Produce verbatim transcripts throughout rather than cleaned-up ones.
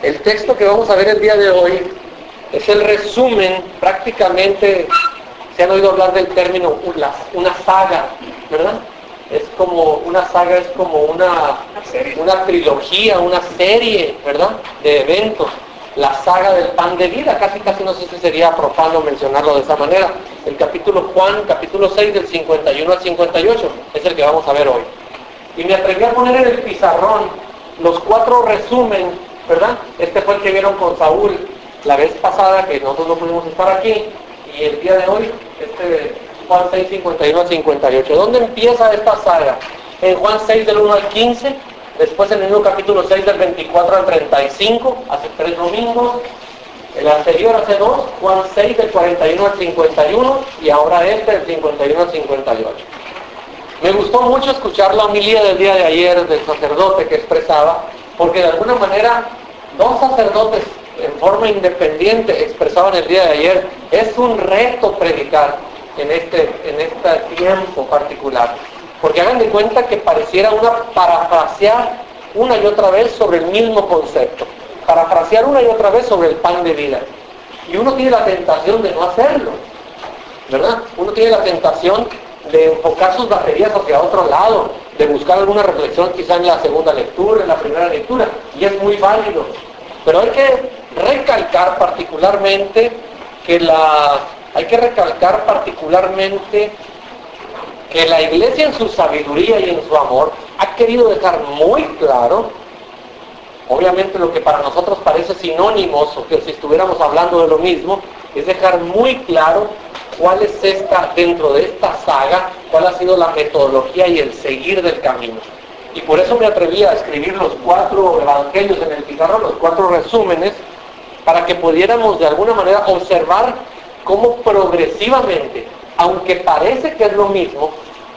El texto que vamos a ver el día de hoy es el resumen, prácticamente, se han oído hablar del término una, una saga, ¿verdad? Es como, una saga es como una, una trilogía, una serie, ¿verdad? De eventos. La saga del pan de vida, casi casi no sé si sería profano mencionarlo de esa manera. El capítulo Juan, capítulo seis, del cincuenta y uno al cincuenta y ocho, es el que vamos a ver hoy. Y me atreví a poner en el pizarrón los cuatro resumen, ¿verdad? Este fue el que vieron con Saúl la vez pasada, que nosotros no pudimos estar aquí, y el día de hoy, este Juan seis, cincuenta y uno al cincuenta y ocho. ¿Dónde empieza esta saga? En Juan seis, del uno al quince, después en el mismo capítulo seis, del veinticuatro al treinta y cinco, hace tres domingos, el anterior hace dos, Juan seis, del cuarenta y uno al cincuenta y uno, y ahora este, del cincuenta y uno al cincuenta y ocho. Me gustó mucho escuchar la homilía del día de ayer del sacerdote que expresaba, porque de alguna manera dos sacerdotes en forma independiente expresaban el día de ayer: es un reto predicar en este, en este tiempo particular, porque hagan de cuenta que pareciera una parafrasear una y otra vez sobre el mismo concepto, parafrasear una y otra vez sobre el pan de vida, y uno tiene la tentación de no hacerlo, ¿verdad? Uno tiene la tentación de enfocar sus baterías hacia otro lado, de buscar alguna reflexión quizá en la segunda lectura, en la primera lectura, y es muy válido. Pero hay que recalcar particularmente que la, hay que recalcar particularmente que la Iglesia en su sabiduría y en su amor ha querido dejar muy claro, obviamente lo que para nosotros parece sinónimos, o que si estuviéramos hablando de lo mismo, es dejar muy claro cuál es esta, dentro de esta saga, cuál ha sido la metodología y el seguir del camino. Y por eso me atreví a escribir los cuatro evangelios en el pizarrón, los cuatro resúmenes, para que pudiéramos de alguna manera observar cómo progresivamente, aunque parece que es lo mismo,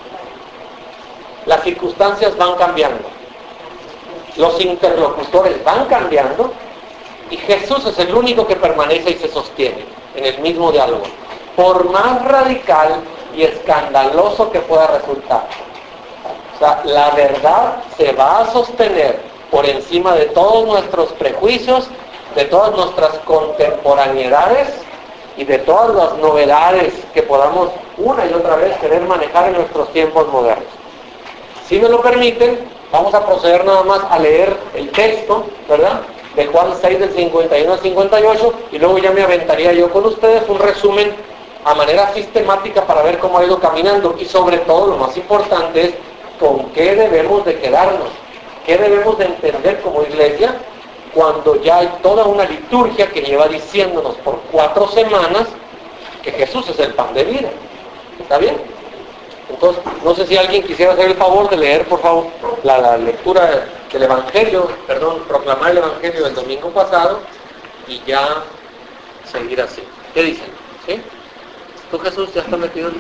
las circunstancias van cambiando, los interlocutores van cambiando, y Jesús es el único que permanece y se sostiene en el mismo diálogo, por más radical y escandaloso que pueda resultar. O sea, la verdad se va a sostener por encima de todos nuestros prejuicios, de todas nuestras contemporaneidades y de todas las novedades que podamos una y otra vez querer manejar en nuestros tiempos modernos. Si me lo permiten, vamos a proceder nada más a leer el texto, ¿verdad?, de Juan seis, del cincuenta y uno al cincuenta y ocho, y luego ya me aventaría yo con ustedes un resumen a manera sistemática para ver cómo ha ido caminando, y sobre todo lo más importante es con qué debemos de quedarnos, qué debemos de entender como iglesia cuando ya hay toda una liturgia que lleva diciéndonos por cuatro semanas que Jesús es el pan de vida. ¿Está bien? Entonces, no sé si alguien quisiera hacer el favor de leer, por favor, la, la lectura del Evangelio, perdón, proclamar el Evangelio del domingo pasado, y ya seguir así. ¿Qué dicen? ¿Sí? ¿Tú, Jesús, ya estás metido?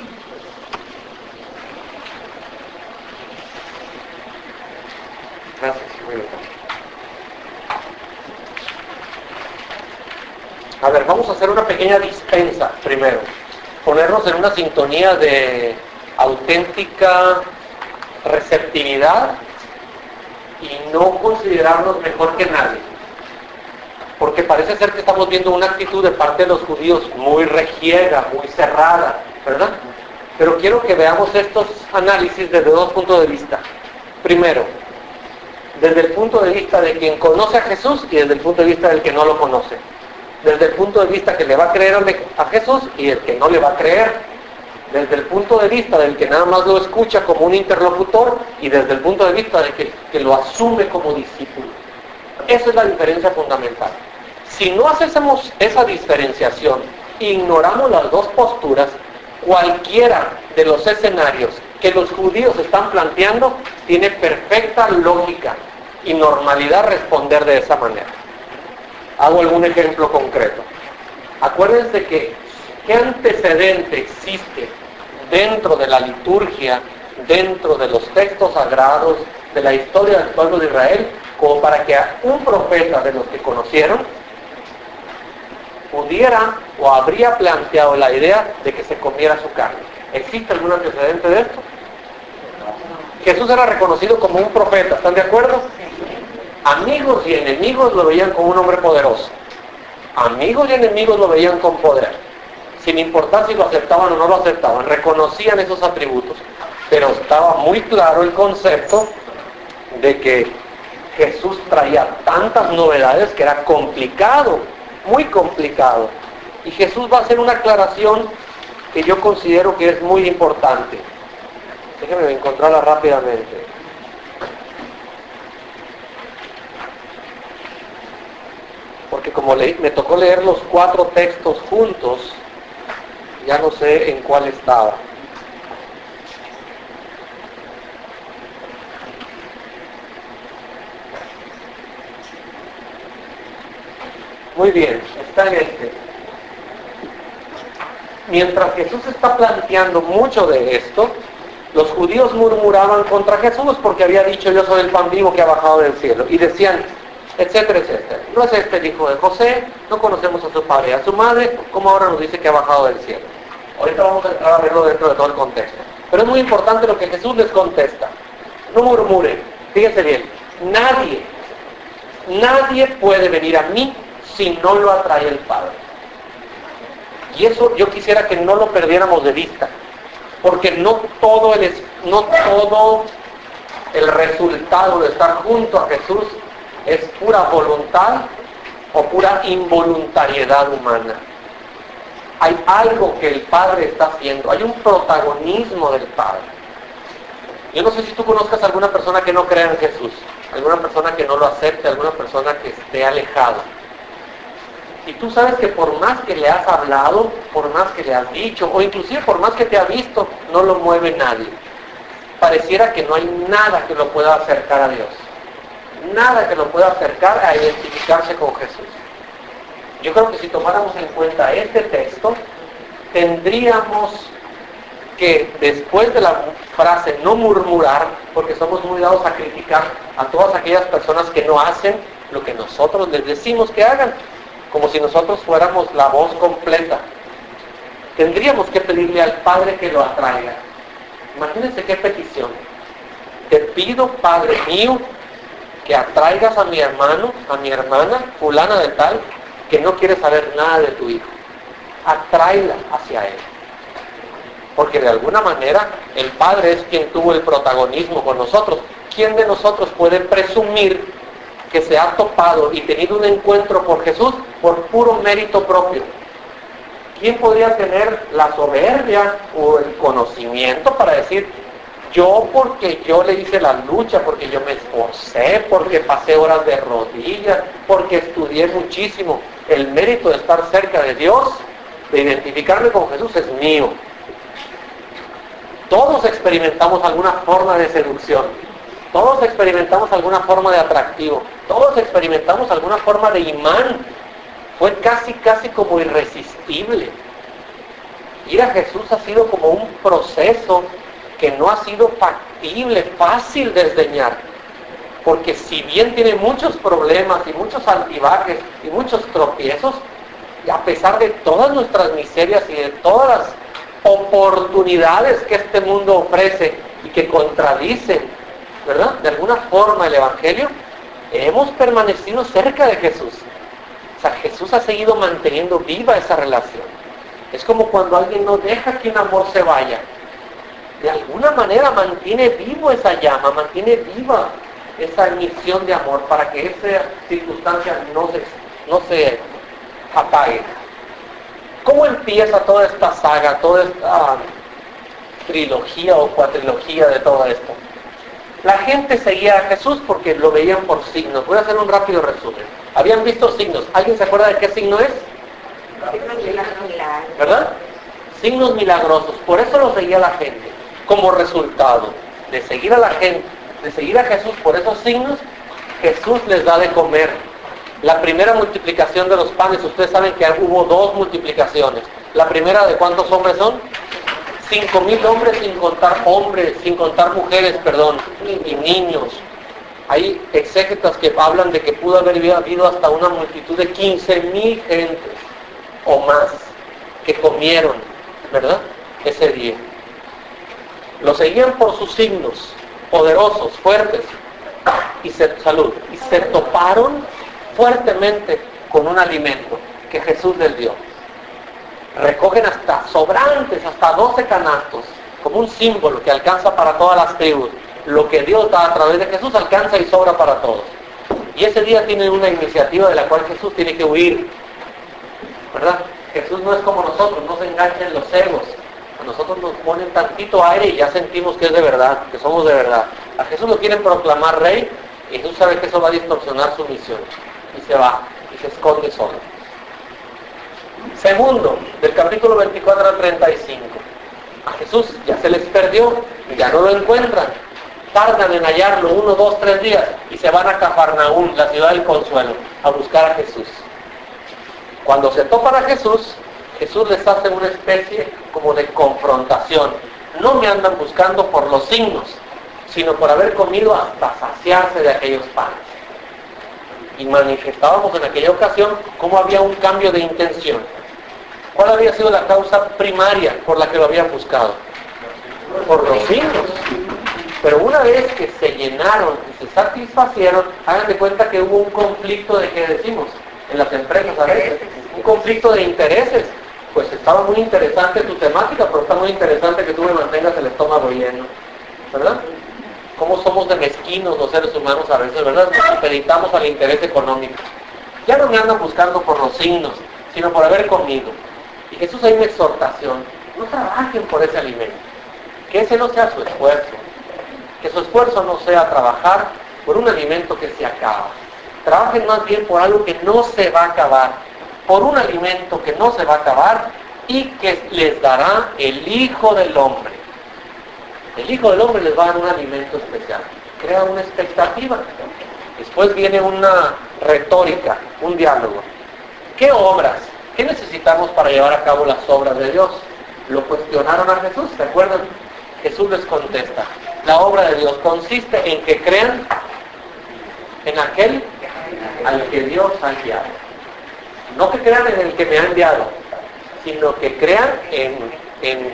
Gracias. Muy bien. A ver, vamos a hacer una pequeña dispensa primero. Ponernos en una sintonía de auténtica receptividad y no considerarnos mejor que nadie. Porque parece ser que estamos viendo una actitud de parte de los judíos muy regiega, muy cerrada, ¿verdad? Pero quiero que veamos estos análisis desde dos puntos de vista. Primero, desde el punto de vista de quien conoce a Jesús y desde el punto de vista del que no lo conoce. Desde el punto de vista que le va a creer a Jesús y el que no le va a creer. Desde el punto de vista del que nada más lo escucha como un interlocutor y desde el punto de vista de que, que lo asume como discípulo. Esa es la diferencia fundamental. Si no hacemos esa diferenciación, ignoramos las dos posturas, cualquiera de los escenarios que los judíos están planteando tiene perfecta lógica y normalidad responder de esa manera. Hago algún ejemplo concreto. Acuérdense que qué antecedente existe dentro de la liturgia, dentro de los textos sagrados, de la historia del pueblo de Israel, como para que un profeta de los que conocieron pudiera o habría planteado la idea de que se comiera su carne. ¿Existe algún antecedente de esto? Jesús era reconocido como un profeta, ¿están de acuerdo? Amigos y enemigos lo veían como un hombre poderoso. Amigos y enemigos lo veían con poder. Sin importar si lo aceptaban o no lo aceptaban, reconocían esos atributos. Pero estaba muy claro el concepto de que Jesús traía tantas novedades que era complicado, muy complicado. Y Jesús va a hacer una aclaración que yo considero que es muy importante. Déjenme encontrarla rápidamente. Porque como le, me tocó leer los cuatro textos juntos, ya no sé en cuál estaba. Muy bien, está en este. Mientras Jesús está planteando mucho de esto, los judíos murmuraban contra Jesús porque había dicho: yo soy el pan vivo que ha bajado del cielo. Y decían, etcétera, etcétera. No es este el hijo de José, no conocemos a su padre y a su madre, ¿cómo ahora nos dice que ha bajado del cielo? Ahorita vamos a entrar a verlo dentro de todo el contexto. Pero es muy importante lo que Jesús les contesta. No murmuren, fíjense bien, nadie, nadie puede venir a mí si no lo atrae el Padre. Y eso yo quisiera que no lo perdiéramos de vista, porque no todo el, no todo el resultado de estar junto a Jesús es pura voluntad o pura involuntariedad humana. Hay algo que el Padre está haciendo, hay un protagonismo del Padre. Yo no sé si tú conozcas a alguna persona que no crea en Jesús, alguna persona que no lo acepte, alguna persona que esté alejada. Y tú sabes que por más que le has hablado, por más que le has dicho, o inclusive por más que te ha visto, no lo mueve nadie. Pareciera que no hay nada que lo pueda acercar a Dios. Nada que lo pueda acercar a identificarse con Jesús. Yo creo que si tomáramos en cuenta este texto, tendríamos que, después de la frase no murmurar, porque somos muy dados a criticar a todas aquellas personas que no hacen lo que nosotros les decimos que hagan, como si nosotros fuéramos la voz completa, tendríamos que pedirle al Padre que lo atraiga. Imagínense qué petición. Te pido, Padre mío, que atraigas a mi hermano, a mi hermana, fulana de tal, que no quiere saber nada de tu hijo. Atráela hacia él. Porque de alguna manera el Padre es quien tuvo el protagonismo con nosotros. ¿Quién de nosotros puede presumir que se ha topado y tenido un encuentro con Jesús por puro mérito propio? ¿Quién podría tener la soberbia o el conocimiento para decir: yo porque yo le hice la lucha, porque yo me esforcé, porque pasé horas de rodillas, porque estudié muchísimo, el mérito de estar cerca de Dios, de identificarme con Jesús, es mío? Todos experimentamos alguna forma de seducción, todos experimentamos alguna forma de atractivo, todos experimentamos alguna forma de imán. Fue casi, casi como irresistible. Ir a Jesús ha sido como un proceso que no ha sido factible, fácil de desdeñar. Porque si bien tiene muchos problemas y muchos altibajes y muchos tropiezos, y a pesar de todas nuestras miserias y de todas las oportunidades que este mundo ofrece y que contradicen, ¿verdad?, de alguna forma el Evangelio, hemos permanecido cerca de Jesús. O sea, Jesús ha seguido manteniendo viva esa relación. Es como cuando alguien no deja que un amor se vaya. De alguna manera mantiene vivo esa llama, mantiene viva esa emisión de amor para que esa circunstancia no se, no se apague. ¿Cómo empieza toda esta saga, toda esta trilogía o cuatrilogía de todo esto? La gente seguía a Jesús porque lo veían por signos. Voy a hacer un rápido resumen. Habían visto signos. ¿Alguien se acuerda de qué signo es? ¿Verdad? Signos milagrosos. Por eso lo seguía la gente. Como resultado de seguir a la gente, de seguir a Jesús por esos signos, Jesús les da de comer. La primera multiplicación de los panes, ustedes saben que hubo dos multiplicaciones. La primera, ¿de cuántos hombres son? Cinco mil hombres, sin contar hombres, sin contar mujeres, perdón, y niños. Hay exégetas que hablan de que pudo haber habido hasta una multitud de quince mil gentes o más que comieron, ¿verdad?, ese día. Lo seguían por sus signos, poderosos, fuertes. y se, salud, y se toparon fuertemente con un alimento que Jesús les dio. Recogen hasta sobrantes, hasta doce canastos, como un símbolo que alcanza para todas las tribus. Lo que Dios da a través de Jesús alcanza y sobra para todos. Y ese día tiene una iniciativa de la cual Jesús tiene que huir, ¿verdad? Jesús no es como nosotros, no se enganchen los egos. A nosotros nos ponen tantito aire y ya sentimos que es de verdad, que somos de verdad. A Jesús lo quieren proclamar rey y Jesús sabe que eso va a distorsionar su misión. Y se va, y se esconde solo. Segundo, del capítulo veinticuatro al treinta y cinco. A Jesús ya se les perdió, ya no lo encuentran. Tardan en hallarlo uno, dos, tres días y se van a Cafarnaúm, la ciudad del consuelo, a buscar a Jesús. Cuando se topan a Jesús, Jesús les hace una especie como de confrontación. No me andan buscando por los signos, sino por haber comido hasta saciarse de aquellos panes. Y manifestábamos en aquella ocasión cómo había un cambio de intención. ¿Cuál había sido la causa primaria por la que lo habían buscado? Por los signos. Pero una vez que se llenaron y se satisfacieron, hagan de cuenta que hubo un conflicto de, ¿qué decimos? En las empresas a veces. Un conflicto de intereses. Pues estaba muy interesante tu temática, pero está muy interesante que tú me mantengas el estómago lleno. ¿Verdad? Cómo somos de mezquinos los seres humanos a veces, ¿verdad? Nos supeditamos al interés económico. Ya no me andan buscando por los signos, sino por haber comido. Y Jesús hay una exhortación. No trabajen por ese alimento. Que ese no sea su esfuerzo. Que su esfuerzo no sea trabajar por un alimento que se acaba. Trabajen más bien por algo que no se va a acabar. Por un alimento que no se va a acabar y que les dará el Hijo del Hombre. El Hijo del Hombre les va a dar un alimento especial. Crea una expectativa. Después viene una retórica, un diálogo. ¿Qué obras? ¿Qué necesitamos para llevar a cabo las obras de Dios? Lo cuestionaron a Jesús, ¿se acuerdan? Jesús les contesta. La obra de Dios consiste en que crean en aquel al que Dios ha enviado. No que crean en el que me ha enviado, sino que crean en, en,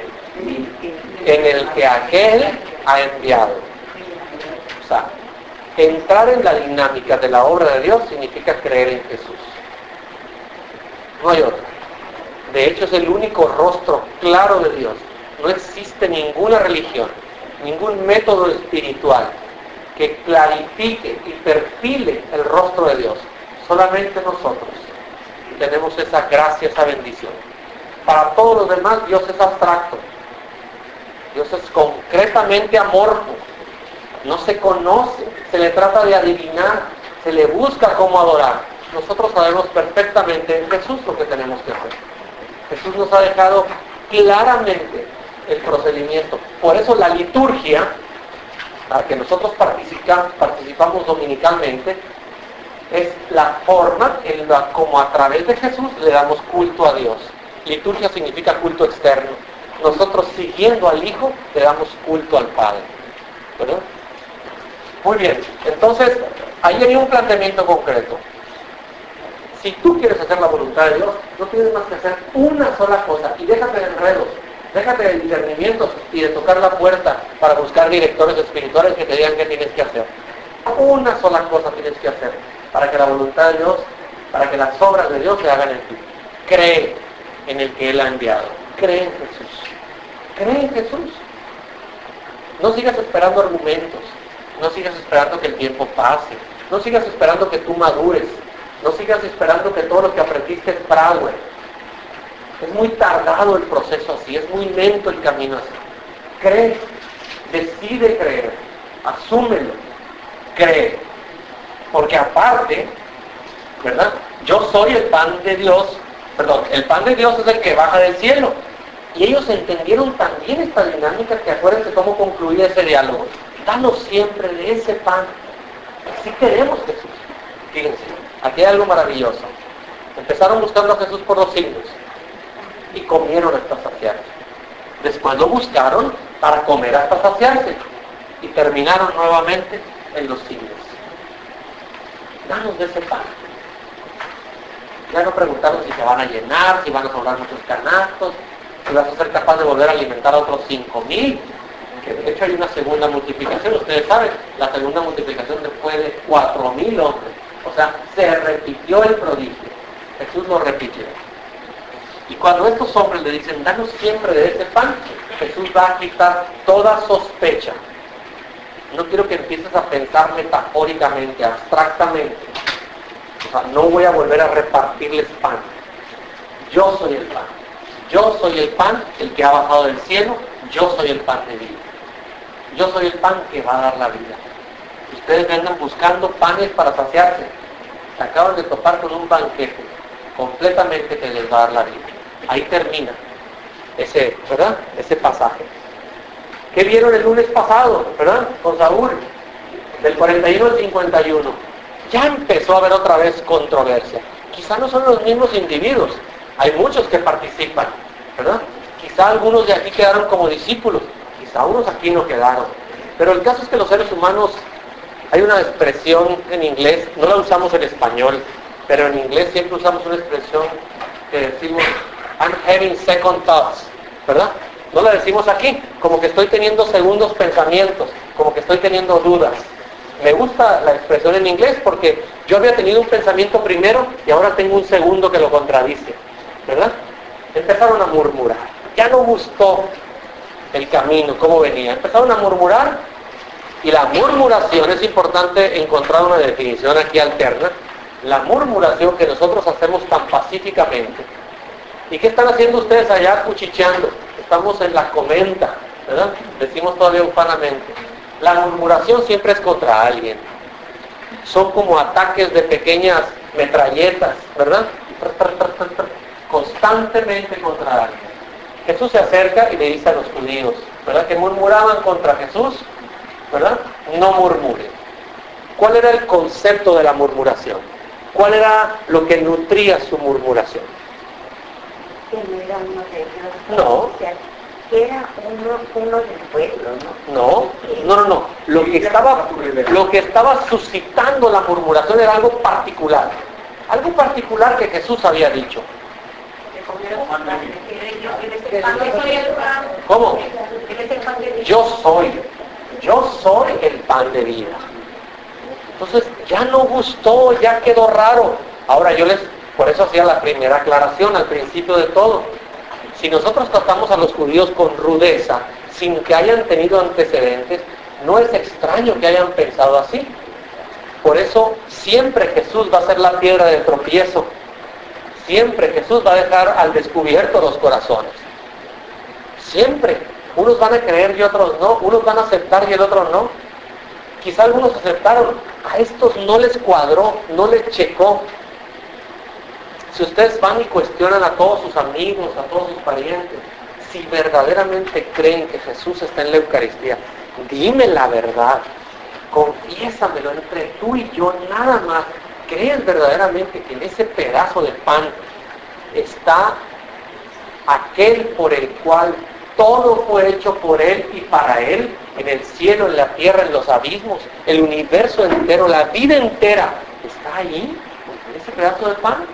en el que aquel ha enviado. O sea, entrar en la dinámica de la obra de Dios significa creer en Jesús. No hay otro. De hecho, es el único rostro claro de Dios. No existe ninguna religión, ningún método espiritual que clarifique y perfile el rostro de Dios. Solamente nosotros tenemos esa gracia, esa bendición. Para todos los demás, Dios es abstracto. Dios es concretamente amorfo. No se conoce, se le trata de adivinar, se le busca cómo adorar. Nosotros sabemos perfectamente en Jesús lo que tenemos que hacer. Jesús nos ha dejado claramente el procedimiento. Por eso la liturgia, a la que nosotros participa, participamos dominicalmente, es la forma en la como a través de Jesús le damos culto a Dios. Liturgia significa culto externo. Nosotros siguiendo al Hijo le damos culto al Padre. ¿Verdad? Muy bien, entonces ahí hay un planteamiento concreto. Si tú quieres hacer la voluntad de Dios, no tienes más que hacer una sola cosa y déjate de enredos. Déjate de discernimientos y de tocar la puerta para buscar directores espirituales que te digan qué tienes que hacer. Una sola cosa tienes que hacer para que la voluntad de Dios, para que las obras de Dios se hagan en ti. Cree en el que Él ha enviado. Cree en Jesús. Cree en Jesús. No sigas esperando argumentos. No sigas esperando que el tiempo pase. No sigas esperando que tú madures. No sigas esperando que todo lo que aprendiste es fragüe. Es muy tardado el proceso así, es muy lento el camino así. Cree, decide creer, asúmelo, cree. Porque aparte, ¿verdad? Yo soy el pan de Dios, perdón, el pan de Dios es el que baja del cielo. Y ellos entendieron también esta dinámica, que acuérdense cómo concluía ese diálogo. Danos siempre de ese pan. Así queremos Jesús. Fíjense, aquí hay algo maravilloso. Empezaron buscando a Jesús por los signos y comieron hasta saciarse. Después lo buscaron para comer hasta saciarse y terminaron nuevamente en los signos. Danos de ese pan. Ya no preguntaron si se van a llenar, si van a sobrar muchos canastos, si vas a ser capaz de volver a alimentar a otros cinco mil. que de hecho hay una segunda multiplicación. Ustedes saben, la segunda multiplicación después de cuatro mil hombres. O sea, se repitió el prodigio. Jesús lo repitió. Y cuando estos hombres le dicen, danos siempre de ese pan, Jesús va a quitar toda sospecha. No quiero que empieces a pensar metafóricamente, abstractamente. O sea, no voy a volver a repartirles pan. Yo soy el pan. Yo soy el pan, el que ha bajado del cielo. Yo soy el pan de vida. Yo soy el pan que va a dar la vida. Ustedes andan buscando panes para saciarse. Se acaban de topar con un banquete completamente que les va a dar la vida. Ahí termina ese, ¿verdad? Ese pasaje. ¿Qué vieron el lunes pasado, verdad? Con Saúl, del cuarenta y uno al cincuenta y uno. Ya empezó a haber otra vez controversia. Quizá no son los mismos individuos. Hay muchos que participan, ¿verdad? Quizá algunos de aquí quedaron como discípulos. Quizá unos aquí no quedaron. Pero el caso es que los seres humanos, hay una expresión en inglés, no la usamos en español, pero en inglés siempre usamos una expresión que decimos, I'm having second thoughts, ¿verdad? No la decimos aquí, como que estoy teniendo segundos pensamientos, como que estoy teniendo dudas. Me gusta la expresión en inglés porque yo había tenido un pensamiento primero y ahora tengo un segundo que lo contradice, ¿verdad? Empezaron a murmurar. Ya no gustó el camino, cómo venía. Empezaron a murmurar y la murmuración, es importante encontrar una definición aquí alterna, la murmuración que nosotros hacemos tan pacíficamente. ¿Y qué están haciendo ustedes allá cuchicheando? Estamos en la comenta, ¿verdad? Decimos todavía ufanamente. La murmuración siempre es contra alguien. Son como ataques de pequeñas metralletas, ¿verdad? Constantemente contra alguien. Jesús se acerca y le dice a los judíos, ¿verdad? Que murmuraban contra Jesús, ¿verdad? No murmuren. ¿Cuál era el concepto de la murmuración? ¿Cuál era lo que nutría su murmuración? Que no era uno de ellos. No. O sea, que era uno, uno del pueblo, ¿no? No, no, no, no. Lo que estaba, lo que estaba suscitando la murmuración era algo particular. Algo particular que Jesús había dicho. ¿Cómo? Yo soy. Yo soy el pan de vida. Entonces ya no gustó, ya quedó raro. Ahora yo les, por eso hacía la primera aclaración al principio de todo. Si nosotros tratamos a los judíos con rudeza, sin que hayan tenido antecedentes, no es extraño que hayan pensado así. Por eso siempre Jesús va a ser la piedra de tropiezo. Siempre Jesús va a dejar al descubierto los corazones. Siempre. Unos van a creer y otros no. Unos van a aceptar y el otro no. Quizá algunos aceptaron. A estos no les cuadró, no les checó. Si ustedes van y cuestionan a todos sus amigos, a todos sus parientes, si verdaderamente creen que Jesús está en la Eucaristía, dime la verdad. Confiésamelo entre tú y yo nada más. ¿Crees verdaderamente que en ese pedazo de pan está aquel por el cual todo fue hecho por Él y para Él, en el cielo, en la tierra, en los abismos, el universo entero, la vida entera, está ahí, en ese pedazo de pan?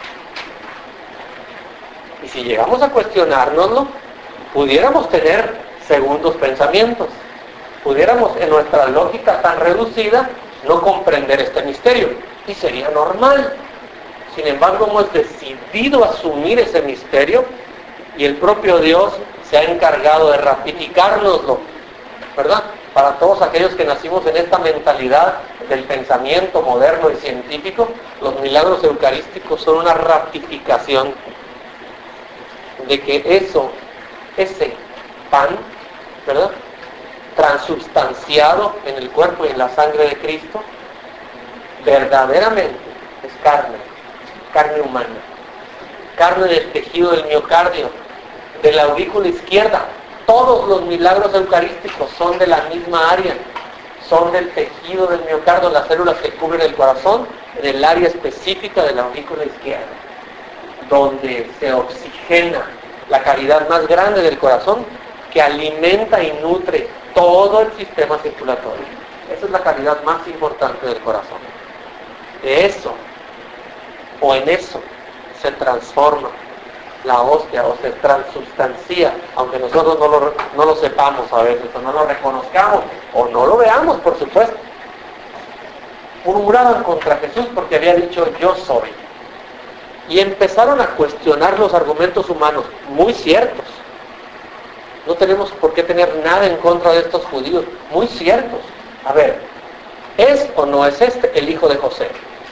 Y si llegamos a cuestionárnoslo, pudiéramos tener segundos pensamientos, pudiéramos en nuestra lógica tan reducida no comprender este misterio, y sería normal. Sin embargo, hemos decidido asumir ese misterio y el propio Dios se ha encargado de ratificárnoslo, ¿verdad? Para todos aquellos que nacimos en esta mentalidad del pensamiento moderno y científico, los milagros eucarísticos son una ratificación de que eso, ese pan, ¿verdad?, transubstanciado en el cuerpo y en la sangre de Cristo, verdaderamente es carne, carne humana, carne del tejido del miocardio, de la aurícula izquierda. Todos los milagros eucarísticos son de la misma área, son del tejido del miocardio, las células que cubren el corazón, en el área específica de la aurícula izquierda, donde se oxigena la cavidad más grande del corazón, que alimenta y nutre todo el sistema circulatorio. Esa es la cavidad más importante del corazón. De eso, o en eso, se transforma la hostia, o se transubstancia, aunque nosotros no lo, no lo sepamos a veces, o no lo reconozcamos, o no lo veamos, por supuesto. Murmuraban contra Jesús porque había dicho, yo soy. Y empezaron a cuestionar los argumentos humanos, muy ciertos. No tenemos por qué tener nada en contra de estos judíos, muy ciertos. A ver, ¿es o no es este el hijo de José?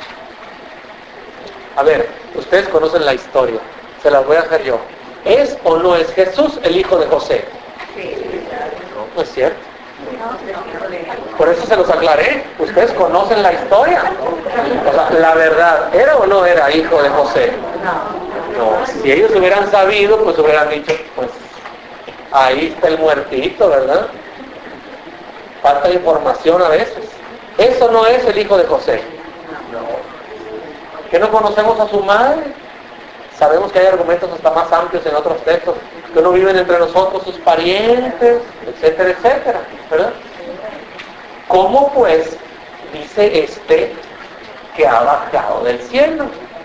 A ver, ustedes conocen la historia, se las voy a hacer yo. ¿Es o no es Jesús el hijo de José? No, no es cierto. Por eso se los aclaré. Ustedes conocen la historia. O sea, la verdad, ¿era o no era hijo de José? No. Si ellos hubieran sabido, pues hubieran dicho, pues ahí está el muertito, ¿verdad? Falta de información a veces. Eso no es el hijo de José. ¿Que no conocemos a su madre? Sabemos que hay argumentos hasta más amplios en otros textos, que no viven entre nosotros sus parientes, etcétera, etcétera, ¿verdad? ¿Cómo pues dice este que ha bajado del cielo?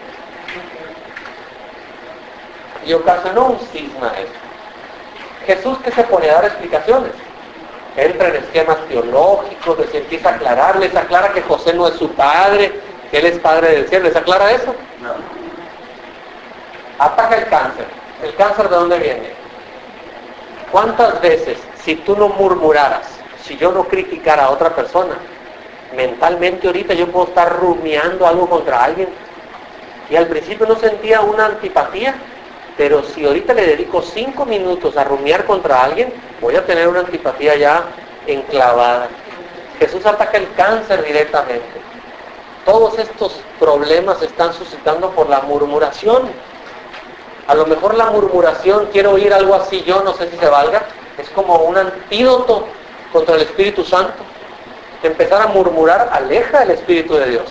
Y ocasionó un cisma esto. Jesús, que se pone a dar explicaciones, entra en esquemas teológicos, les empieza a aclarar, les aclara que José no es su padre, que él es padre del cielo, ¿les aclara eso? No. Ataca el cáncer. ¿El cáncer de dónde viene? ¿Cuántas veces, si tú no murmuraras, si yo no criticara a otra persona, mentalmente ahorita yo puedo estar rumiando algo contra alguien y al principio no sentía una antipatía, pero si ahorita le dedico cinco minutos a rumiar contra alguien, voy a tener una antipatía ya enclavada. Jesús ataca el cáncer directamente. Todos estos problemas se están suscitando por la murmuración. A lo mejor la murmuración, quiero oír algo así, yo no sé si se valga, es como un antídoto contra el Espíritu Santo. Empezar a murmurar aleja el Espíritu de Dios.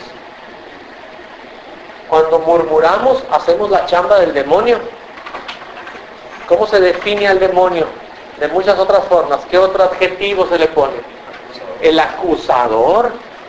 Cuando murmuramos, hacemos la chamba del demonio. ¿Cómo se define al demonio? De muchas otras formas. ¿Qué otro adjetivo se le pone? El acusador.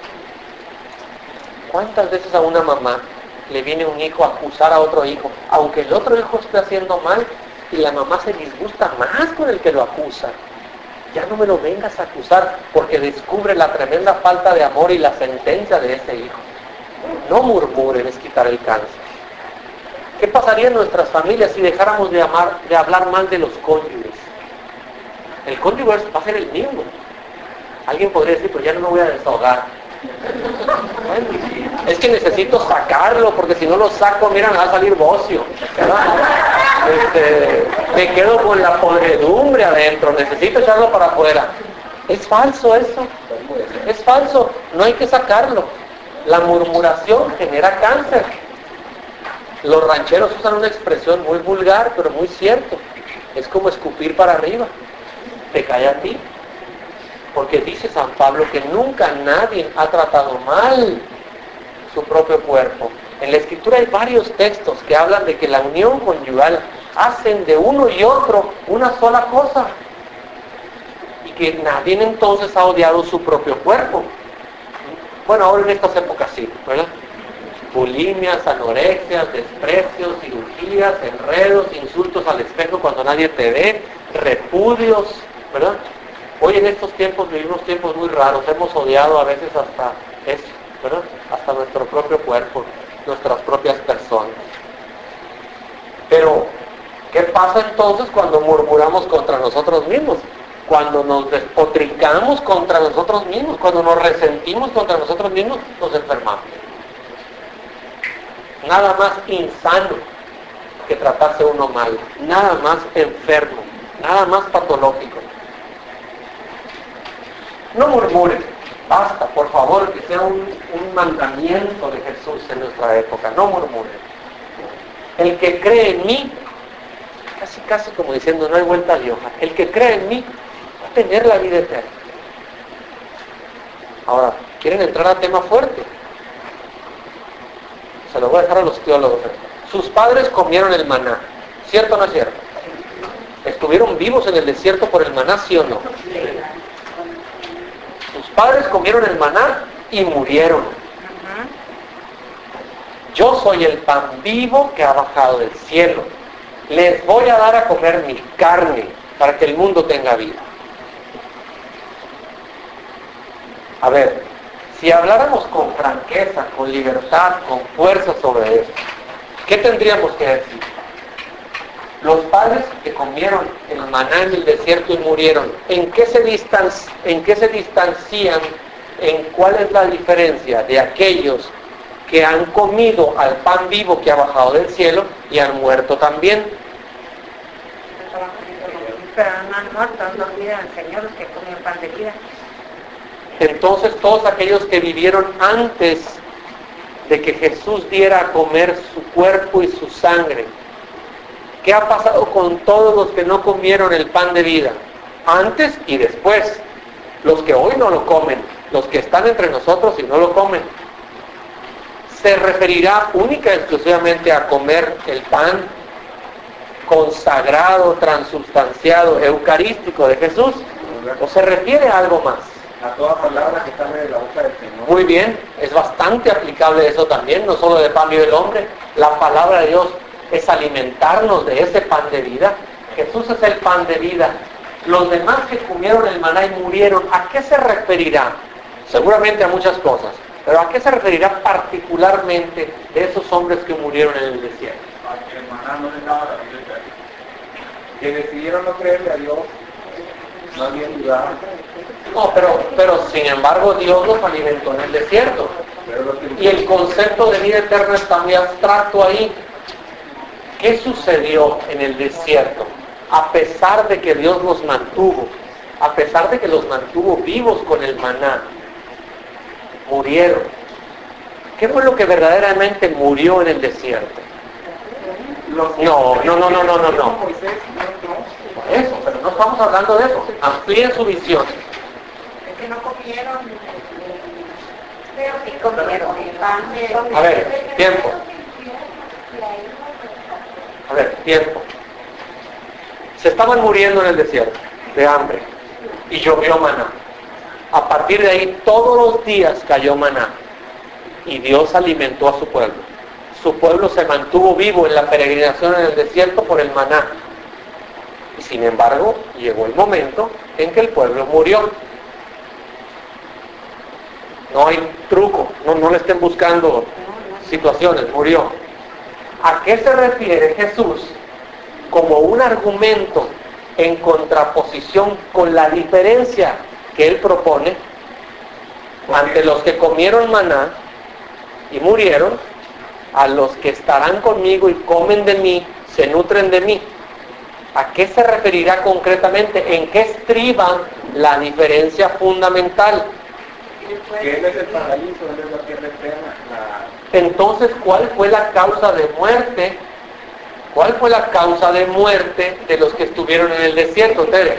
¿Cuántas veces a una mamá le viene un hijo a acusar a otro hijo, aunque el otro hijo esté haciendo mal, y la mamá se disgusta más con el que lo acusa? Ya no me lo vengas a acusar, porque descubre la tremenda falta de amor y la sentencia de ese hijo. No murmuren, es quitar el cáncer. ¿Qué pasaría en nuestras familias si dejáramos de, amar, de hablar mal de los cónyuges? El cónyuge va a ser el mismo. Alguien podría decir, pues ya no me voy a desahogar. Bueno, es que necesito sacarlo, porque si no lo saco, mira, me va a salir bocio, ¿verdad? Este, me quedo con la podredumbre adentro, necesito echarlo para afuera. Es falso eso, es falso, no hay que sacarlo. La murmuración genera cáncer. Los rancheros usan una expresión muy vulgar, pero muy cierto. Es como escupir para arriba. Te cae a ti. Porque dice San Pablo que nunca nadie ha tratado mal su propio cuerpo. En la Escritura hay varios textos que hablan de que la unión conyugal hacen de uno y otro una sola cosa. Y que nadie entonces ha odiado su propio cuerpo. Bueno, ahora en estas épocas sí, ¿verdad? Bulimias, anorexias, desprecios, cirugías, enredos, insultos al espejo cuando nadie te ve, repudios, ¿verdad? Hoy en estos tiempos vivimos tiempos muy raros, hemos odiado a veces hasta eso, ¿verdad? Hasta nuestro propio cuerpo, nuestras propias personas. Pero, ¿qué pasa entonces cuando murmuramos contra nosotros mismos? Cuando nos despotricamos contra nosotros mismos, cuando nos resentimos contra nosotros mismos, nos enfermamos. Nada más insano que tratarse uno mal, nada más enfermo, nada más patológico. No murmuren, basta, por favor, que sea un, un mandamiento de Jesús en nuestra época, no murmuren. El que cree en mí, casi casi como diciendo, no hay vuelta de hoja, el que cree en mí va a tener la vida eterna. Ahora, ¿quieren entrar a tema fuerte? Se lo voy a dejar a los teólogos. Sus padres comieron el maná, ¿cierto o no es cierto? ¿Estuvieron vivos en el desierto por el maná, sí o no? Sus padres comieron el maná y murieron. Yo soy el pan vivo que ha bajado del cielo. les voy a dar a comer mi carne para que el mundo tenga vida. A ver, si habláramos con franqueza, con libertad, con fuerza sobre esto, ¿qué tendríamos que decir? Los padres que comieron el maná en el desierto y murieron, ¿en qué se distanci- en qué se distancian? ¿En cuál es la diferencia de aquellos que han comido al pan vivo que ha bajado del cielo y han muerto también? Pero no han muerto, han dormido en el Señor los que comen pan de vida. Entonces todos aquellos que vivieron antes de que Jesús diera a comer su cuerpo y su sangre, ¿qué ha pasado con todos los que no comieron el pan de vida? Antes y después. Los que hoy no lo comen, los que están entre nosotros y no lo comen. ¿Se referirá única y exclusivamente a comer el pan consagrado, transubstanciado, eucarístico de Jesús? ¿O se refiere a algo más? A toda palabra que sale de la boca del Señor. Muy bien, es bastante aplicable eso también, no solo de pan vive el hombre. La palabra de Dios es alimentarnos de ese pan de vida. Jesús es el pan de vida. Los demás que comieron el maná y murieron, ¿a qué se referirá? Seguramente a muchas cosas, pero ¿a qué se referirá particularmente de esos hombres que murieron en el desierto? A que el maná no les daba la vida eterna. Que decidieron no creerle a Dios, no habían dudado. No, pero, pero sin embargo Dios los alimentó en el desierto. Pero lo que Y el concepto de vida eterna está muy abstracto ahí. ¿Qué sucedió en el desierto? A pesar de que Dios los mantuvo, a pesar de que los mantuvo vivos con el maná, murieron. ¿Qué fue lo que verdaderamente murió en el desierto? los No, no, no, no, no, no, no. Moisés, no, no. Eso, pero no estamos hablando de eso. Amplíen su visión. Es que no comieron, pero sí comieron el pan. A ver, tiempo. A ver, tiempo. Se estaban muriendo en el desierto de hambre y llovió maná. A partir de ahí todos los días cayó maná y Dios alimentó a su pueblo. Su pueblo se mantuvo vivo en la peregrinación en el desierto por el maná. Y sin embargo, llegó el momento en que el pueblo murió. No hay truco, no, no le estén buscando situaciones, murió. ¿A qué se refiere Jesús como un argumento en contraposición con la diferencia que él propone ante los que comieron maná y murieron, a los que estarán conmigo y comen de mí, se nutren de mí? ¿A qué se referirá concretamente? ¿En qué estriba la diferencia fundamental? Que Él es el paraíso, Él es la tierra eterna. La... Entonces, ¿cuál fue la causa de muerte? ¿Cuál fue la causa de muerte de los que estuvieron en el desierto, Tere?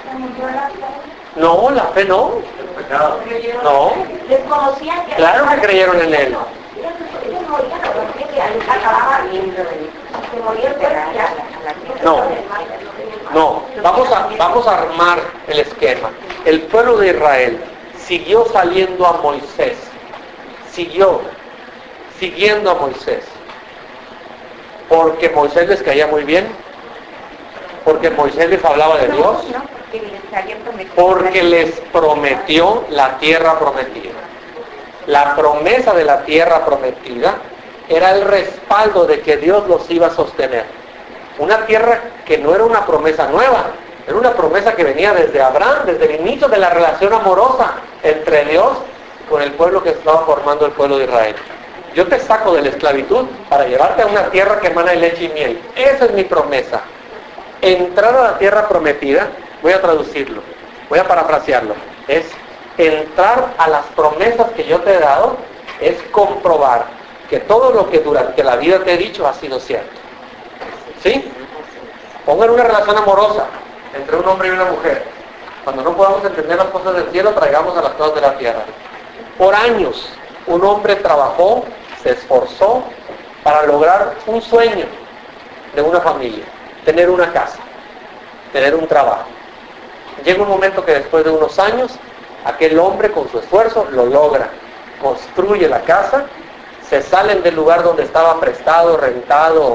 No, la fe no. El pecado. No, Desconocían que... claro que creyeron en él. Ellos morían, porque que acababan se morían ya. No, no. Vamos a, vamos a armar el esquema. El pueblo de Israel siguió saliendo a Moisés. Siguió siguiendo a Moisés. Porque Moisés les caía muy bien. Porque Moisés les hablaba de Dios. Porque les prometió la tierra prometida. La promesa de la tierra prometida era el respaldo de que Dios los iba a sostener. Una tierra que no era una promesa nueva, era una promesa que venía desde Abraham, desde el inicio de la relación amorosa entre Dios con el pueblo que estaba formando el pueblo de Israel. Yo te saco de la esclavitud para llevarte a una tierra que emana de leche y miel. Esa es mi promesa. Entrar a la tierra prometida, voy a traducirlo, voy a parafrasearlo, es entrar a las promesas que yo te he dado, es comprobar que todo lo que durante la vida te he dicho ha sido cierto. ¿Sí? Pongan una relación amorosa entre un hombre y una mujer. Cuando no podamos entender las cosas del cielo, traigamos a las cosas de la tierra. Por años, un hombre trabajó, se esforzó para lograr un sueño de una familia, tener una casa, tener un trabajo. Llega un momento que después de unos años, aquel hombre con su esfuerzo lo logra, construye la casa, se salen del lugar donde estaba prestado, rentado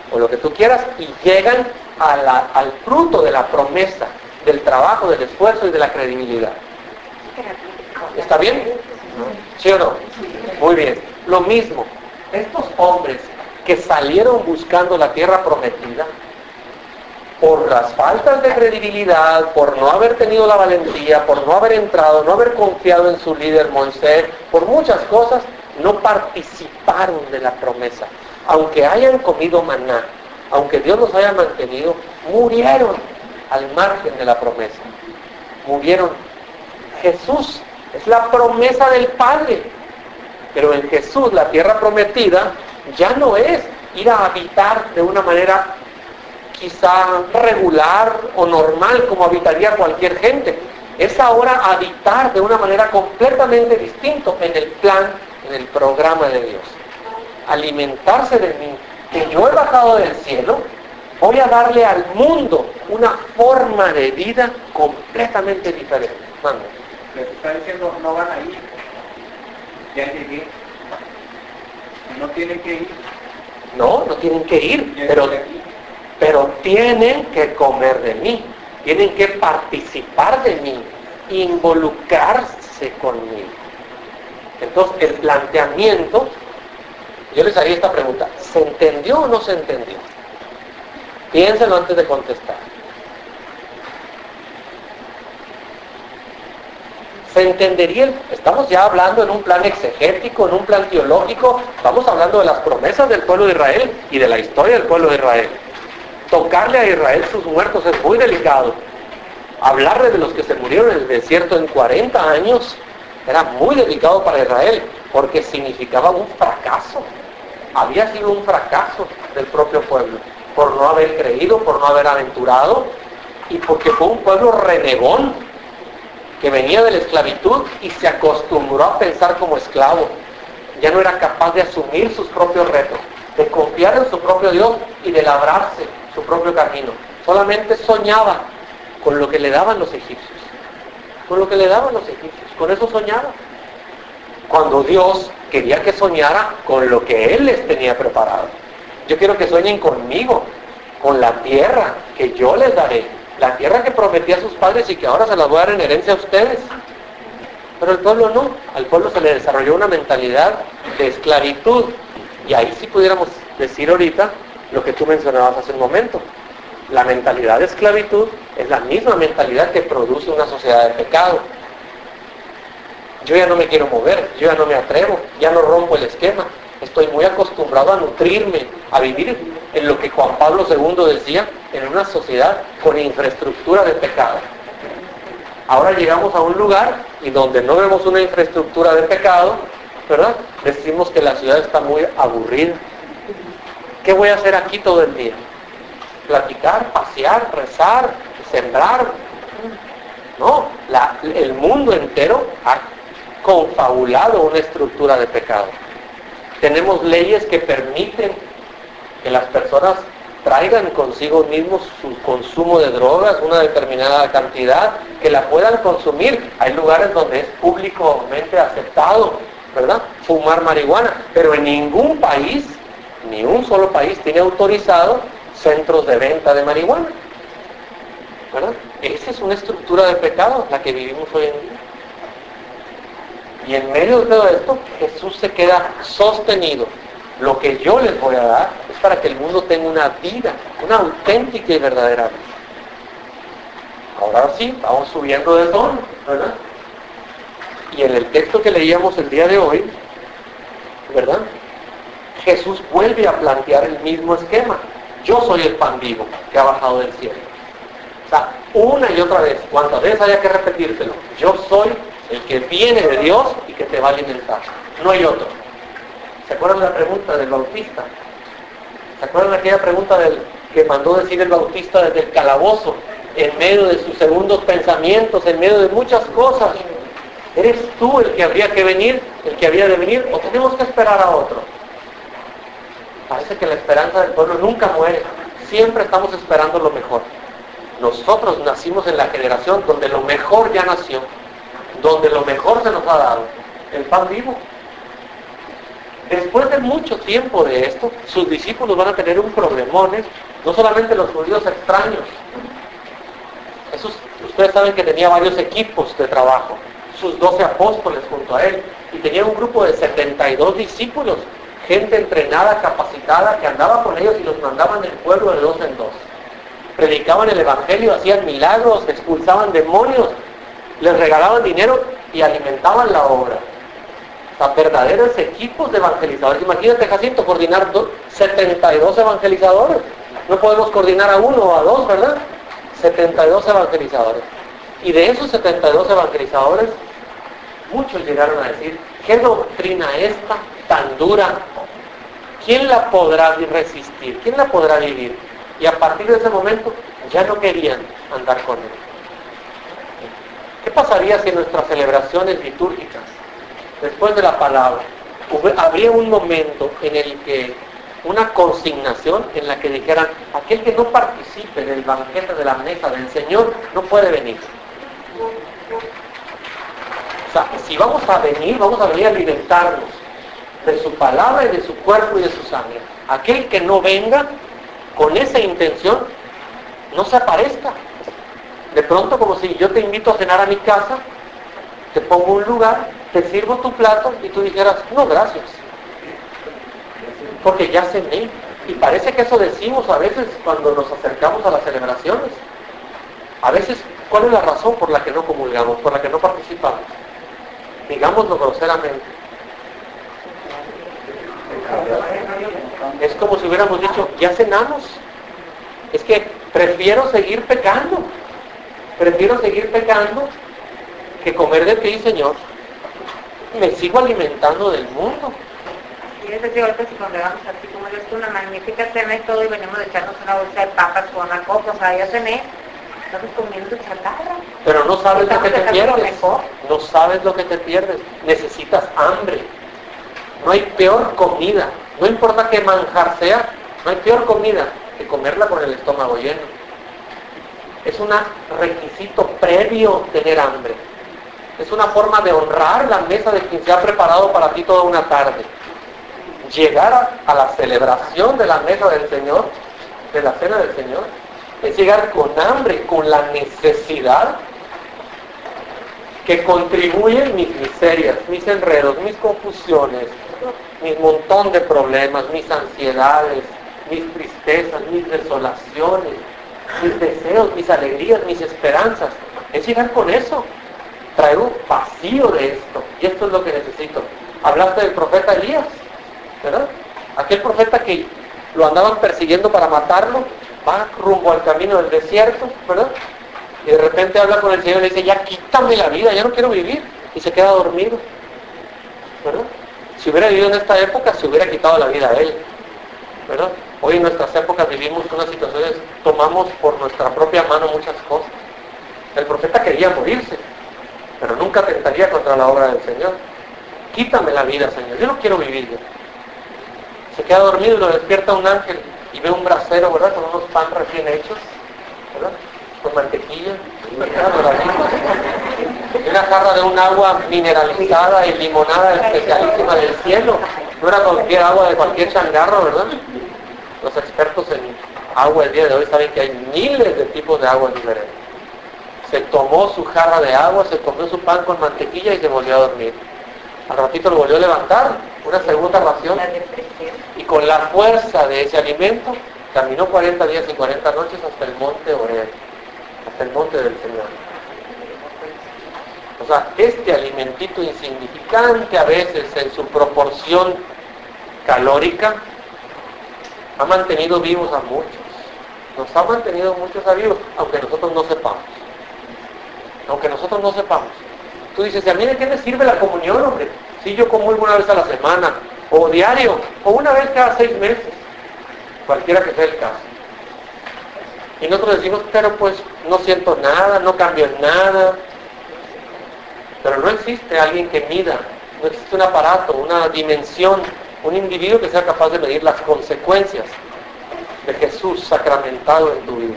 o lo que tú quieras, y llegan a la, al fruto de la promesa, del trabajo, del esfuerzo y de la credibilidad. ¿Está bien? ¿Sí o no? Muy bien. Lo mismo, estos hombres que salieron buscando la tierra prometida, por las faltas de credibilidad, por no haber tenido la valentía, por no haber entrado, no haber confiado en su líder Moisés, por muchas cosas, no participaron de la promesa. Aunque hayan comido maná, aunque Dios los haya mantenido, murieron al margen de la promesa. Murieron. Jesús es la promesa del Padre. Pero en Jesús, la tierra prometida, ya no es ir a habitar de una manera quizá regular o normal como habitaría cualquier gente. Es ahora habitar de una manera completamente distinta en el plan, en el programa de Dios. Alimentarse de mí, que yo he bajado del cielo, voy a darle al mundo una forma de vida completamente diferente. Manda. Les está diciendo, no van a ir. Ya llegué. No tienen que ir. No, no tienen que ir, Ya pero, estoy aquí. pero tienen que comer de mí, tienen que participar de mí, involucrarse conmigo. Entonces, el planteamiento, yo les haría esta pregunta, ¿se entendió o no se entendió? Piénsenlo antes de contestar. Se entendería, estamos ya hablando en un plan exegético, en un plan teológico, estamos hablando de las promesas del pueblo de Israel y de la historia del pueblo de Israel. Tocarle a Israel sus muertos es muy delicado. Hablarle de los que se murieron en el desierto en cuarenta años era muy delicado para Israel, porque significaba un fracaso. Había sido un fracaso del propio pueblo, por no haber creído, por no haber aventurado, y porque fue un pueblo renegón, que venía de la esclavitud y se acostumbró a pensar como esclavo. Ya no era capaz de asumir sus propios retos, de confiar en su propio Dios y de labrarse su propio camino. Solamente soñaba con lo que le daban los egipcios. Con lo que le daban los egipcios. Con eso soñaba. Cuando Dios quería que soñara con lo que Él les tenía preparado. Yo quiero que sueñen conmigo, con la tierra que yo les daré. La tierra que prometí a sus padres y que ahora se las voy a dar en herencia a ustedes. Pero el pueblo no. Al pueblo se le desarrolló una mentalidad de esclavitud. Y ahí sí pudiéramos decir ahorita lo que tú mencionabas hace un momento. La mentalidad de esclavitud es la misma mentalidad que produce una sociedad de pecado. Yo ya no me quiero mover, yo ya no me atrevo, ya no rompo el esquema. Estoy muy acostumbrado a nutrirme, a vivir en lo que Juan Pablo segundo decía, en una sociedad con infraestructura de pecado. Ahora llegamos a un lugar y donde no vemos una infraestructura de pecado, ¿verdad? Decimos que la ciudad está muy aburrida. ¿Qué voy a hacer aquí todo el día? Platicar, pasear, rezar, sembrar. No, la, el mundo entero ha confabulado una estructura de pecado. Tenemos leyes que permiten que las personas traigan consigo mismos su consumo de drogas, una determinada cantidad, que la puedan consumir. Hay lugares donde es públicamente aceptado, ¿verdad?, fumar marihuana, pero en ningún país, ni un solo país tiene autorizado centros de venta de marihuana, ¿verdad? Esa es una estructura de pecado, la que vivimos hoy en día. Y en medio de todo esto, Jesús se queda sostenido. Lo que yo les voy a dar es para que el mundo tenga una vida, una auténtica y verdadera vida. Ahora sí, vamos subiendo de tono, ¿verdad? Y en el texto que leíamos el día de hoy, ¿verdad?, Jesús vuelve a plantear el mismo esquema. Yo soy el pan vivo que ha bajado del cielo. O sea, una y otra vez, cuantas veces haya que repetírselo, yo soy el que viene de Dios y que te va a alimentar. No hay otro. ¿Se acuerdan de la pregunta del Bautista? ¿Se acuerdan de aquella pregunta del que mandó decir el Bautista desde el calabozo, en medio de sus segundos pensamientos, en medio de muchas cosas? ¿Eres tú el que habría que venir, el que había de venir, o tenemos que esperar a otro? Parece que la esperanza del pueblo nunca muere. Siempre estamos esperando lo mejor. Nosotros nacimos en la generación donde lo mejor ya nació, donde lo mejor se nos ha dado, el pan vivo. Después de mucho tiempo de esto, sus discípulos van a tener un problemón, ¿eh? No solamente los judíos extraños. Esos, ustedes saben que tenía varios equipos de trabajo, sus doce apóstoles junto a él, y tenía un grupo de setenta y dos discípulos, gente entrenada, capacitada, que andaba con ellos y los mandaban del pueblo de dos en dos. Predicaban el evangelio, hacían milagros, expulsaban demonios, les regalaban dinero y alimentaban la obra. O sea, verdaderos equipos de evangelizadores. Imagínate, Jacinto, coordinar do, setenta y dos evangelizadores. No podemos coordinar a uno o a dos, ¿verdad? setenta y dos evangelizadores. Y de esos setenta y dos evangelizadores, muchos llegaron a decir, ¿qué doctrina esta tan dura? ¿Quién la podrá resistir? ¿Quién la podrá vivir? Y a partir de ese momento ya no querían andar con él. ¿Qué pasaría si en nuestras celebraciones litúrgicas, después de la palabra, habría un momento en el que una consignación en la que dijeran, aquel que no participe del banquete de la mesa del Señor no puede venir? O sea, si vamos a venir, vamos a venir a alimentarnos de su palabra y de su cuerpo y de su sangre. Aquel que no venga con esa intención, no se aparezca. De pronto, como si yo te invito a cenar a mi casa, te pongo un lugar, te sirvo tu plato y tú dijeras, no, gracias, porque ya cené. Y parece que eso decimos a veces cuando nos acercamos a las celebraciones. A veces, ¿cuál es la razón por la que no comulgamos, por la que no participamos? Digámoslo groseramente. Es como si hubiéramos dicho, ya cenamos. Es que prefiero seguir pecando. Prefiero seguir pecando que comer de ti, Señor. Me sigo alimentando del mundo. Y es decir, ahorita si congregamos así como Dios, una magnífica cena y todo, y venimos a echarnos una bolsa de papas con una copa, o sea, ya cené, estamos comiendo chatarra. Pero no sabes lo que te pierdes. Mejor. No sabes lo que te pierdes. Necesitas hambre. No hay peor comida. No importa qué manjar sea, no hay peor comida que comerla con el estómago lleno. Es un requisito previo tener hambre. Es una forma de honrar la mesa de quien se ha preparado para ti toda una tarde. Llegar a, a la celebración de la mesa del Señor, de la cena del Señor, es llegar con hambre, con la necesidad que contribuyen mis miserias, mis enredos, mis confusiones, mis montón de problemas, mis ansiedades, mis tristezas, mis desolaciones, mis deseos, mis alegrías, mis esperanzas. Es llegar con eso. Traigo un vacío de esto. Y esto es lo que necesito. Hablaste del profeta Elías, ¿verdad? Aquel profeta que lo andaban persiguiendo para matarlo, va rumbo al camino del desierto, ¿verdad? Y de repente habla con el Señor y le dice, ya quítame la vida, ya no quiero vivir. Y se queda dormido, ¿verdad? Si hubiera vivido en esta época, se hubiera quitado la vida a él, ¿verdad? Hoy en nuestras épocas vivimos unas situaciones, tomamos por nuestra propia mano muchas cosas. El profeta quería morirse, pero nunca tentaría contra la obra del Señor. Quítame la vida, Señor, yo no quiero vivir ya. Se queda dormido y lo despierta un ángel y ve un brasero, ¿verdad? Con unos pan recién hechos, ¿verdad? Con mantequilla, y una jarra de un agua mineralizada y limonada especialísima del cielo. No era cualquier agua de cualquier changarro, ¿verdad? Los expertos en agua el día de hoy saben que hay miles de tipos de agua diferentes. Se tomó su jarra de agua, se comió su pan con mantequilla y se volvió a dormir. Al ratito lo volvió a levantar, una segunda ración, y con la fuerza de ese alimento caminó cuarenta días y cuarenta noches hasta el monte Oreb, hasta el monte del Señor. O sea, este alimentito insignificante a veces en su proporción calórica ha mantenido vivos a muchos. Nos ha mantenido muchos a vivos, aunque nosotros no sepamos. Aunque nosotros no sepamos. Tú dices, ¿y a mí de qué me sirve la comunión, hombre? Si yo comulgo una vez a la semana, o diario, o una vez cada seis meses, cualquiera que sea el caso. Y nosotros decimos, pero pues no siento nada, no cambio en nada. Pero no existe alguien que mida, no existe un aparato, una dimensión, un individuo que sea capaz de medir las consecuencias de Jesús sacramentado en tu vida.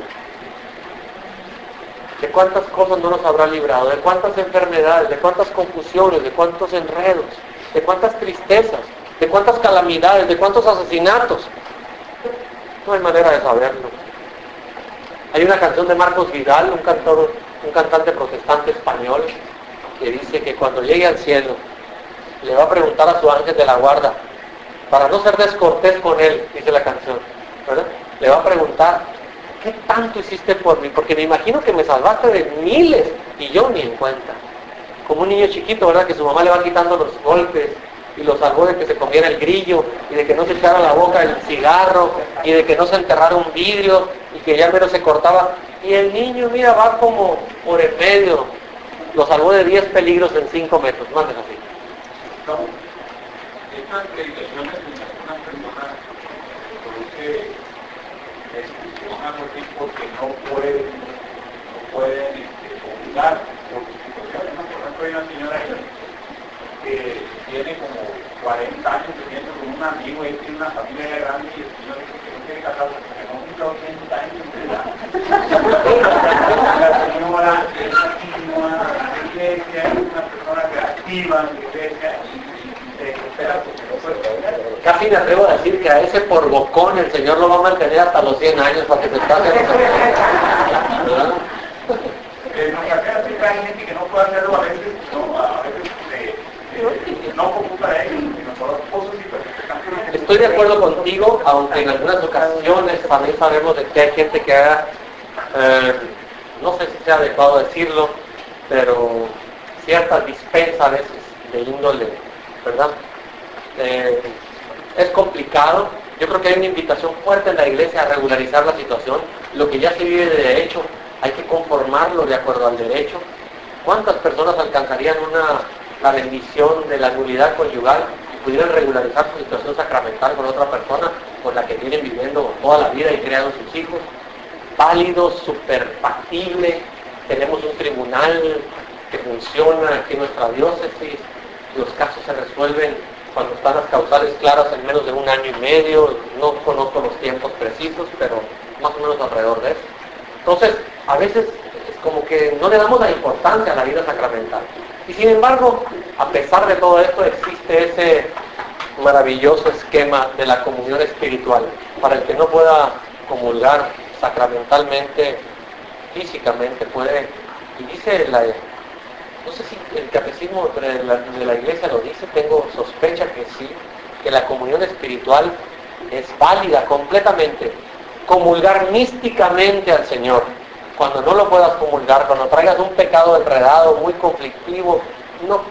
De cuántas cosas no nos habrá librado, de cuántas enfermedades, de cuántas confusiones, de cuántos enredos, de cuántas tristezas, ¿De cuántas calamidades? ¿De cuántos asesinatos? No hay manera de saberlo. Hay una canción de Marcos Vidal, un cantor, un cantante protestante español, que dice que cuando llegue al cielo, le va a preguntar a su ángel de la guarda, para no ser descortés con él, dice la canción, ¿verdad? Le va a preguntar, ¿qué tanto hiciste por mí? Porque me imagino que me salvaste de miles y yo ni en cuenta. Como un niño chiquito, ¿verdad? Que su mamá le va quitando los golpes y lo salvó de que se comiera el grillo y de que no se echara a la boca el cigarro y de que no se enterrara un vidrio y que ya menos se cortaba. Y el niño, mira, va como por el medio. Lo salvó de diez peligros en cinco metros. Manden así. No, estas predicaciones de algunas personas produce exclusión a los tipos que no pueden, no pueden este, obligar por sus situaciones. ¿No? Por ejemplo, hay una señora que tiene como cuarenta años viviendo con un amigo y tiene una familia ya grande y el señor dice que no quiere casarse porque no cumple ochenta años de edad. La señora es activa en la iglesia, es una persona que activa en la iglesia y se espera porque no puede volver. Casi me atrevo a decir que a ese por bocón el Señor lo va a mantener hasta los cien años para que se case. ¿Verdad? En ocasiones sí hay gente que no puede hacerlo a veces, no, a veces eh, eh, no computa a ellos, sino por los esposos y perfectamente. Estoy de acuerdo contigo, aunque en algunas ocasiones también sabemos de que hay gente que haga, eh, no sé si sea adecuado decirlo, pero cierta dispensa a veces de índole, ¿verdad? Eh, es complicado. Yo creo que hay una invitación fuerte en la iglesia a regularizar la situación. Lo que ya se vive de derecho, hay que conformarlo de acuerdo al derecho. ¿Cuántas personas alcanzarían una, la bendición de la nulidad conyugal y pudieran regularizar su situación sacramental con otra persona con la que vienen viviendo toda la vida y creando sus hijos? Válido, súper factible. Tenemos un tribunal que funciona aquí en nuestra diócesis. Los casos se resuelven cuando están las causales claras en menos de un año y medio. No conozco los tiempos precisos, pero más o menos alrededor de eso. Entonces, a veces es como que no le damos la importancia a la vida sacramental. Y sin embargo, a pesar de todo esto, existe ese maravilloso esquema de la comunión espiritual. Para el que no pueda comulgar sacramentalmente, físicamente, puede, y dice la... No sé si el catecismo de la, de la iglesia lo dice, tengo sospecha que sí, que la comunión espiritual es válida completamente. Comulgar místicamente al Señor, cuando no lo puedas comulgar, cuando traigas un pecado enredado, muy conflictivo, no,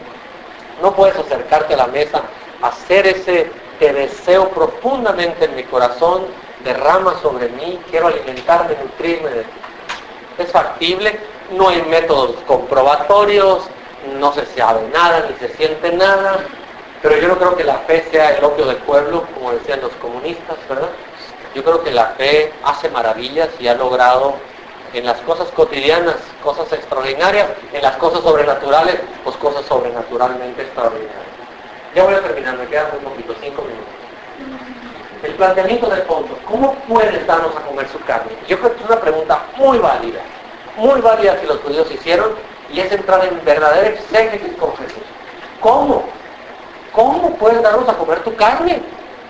no puedes acercarte a la mesa, hacer ese te deseo profundamente en mi corazón, derrama sobre mí, quiero alimentarme, nutrirme de ti. Es factible. No hay métodos comprobatorios, no se sabe nada, ni se siente nada, pero yo no creo que la fe sea el opio del pueblo, como decían los comunistas, ¿verdad? Yo creo que la fe hace maravillas y ha logrado en las cosas cotidianas, cosas extraordinarias, en las cosas sobrenaturales, pues cosas sobrenaturalmente extraordinarias. Ya voy a terminar, me quedan muy poquito, cinco minutos. El planteamiento del fondo, ¿cómo puedes darnos a comer su carne? Yo creo que es una pregunta muy válida. Muy válida que los judíos hicieron, y es entrar en verdadera exégesis con Jesús. ¿Cómo? ¿Cómo puedes darnos a comer tu carne?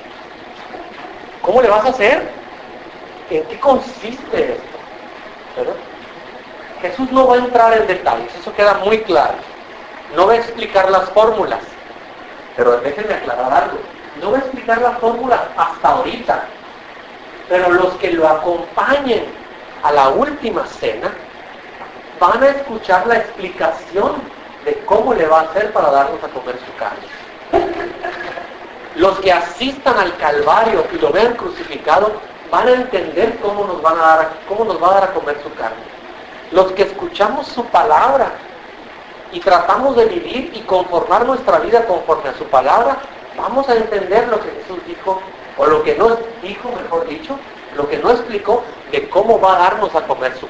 ¿Cómo le vas a hacer? ¿En qué consiste esto? ¿Verdad? Jesús no va a entrar en detalles, eso queda muy claro. No va a explicar las fórmulas, pero déjenme aclarar algo. No va a explicar las fórmulas hasta ahorita, pero los que lo acompañen a la última cena van a escuchar la explicación de cómo le va a hacer para darnos a comer su carne. Los que asistan al Calvario y lo vean crucificado van a entender cómo nos, van a dar, cómo nos va a dar a comer su carne. Los que escuchamos su palabra y tratamos de vivir y conformar nuestra vida conforme a su palabra, vamos a entender lo que Jesús dijo, o lo que no dijo, mejor dicho, lo que no explicó, de cómo va a darnos a comer su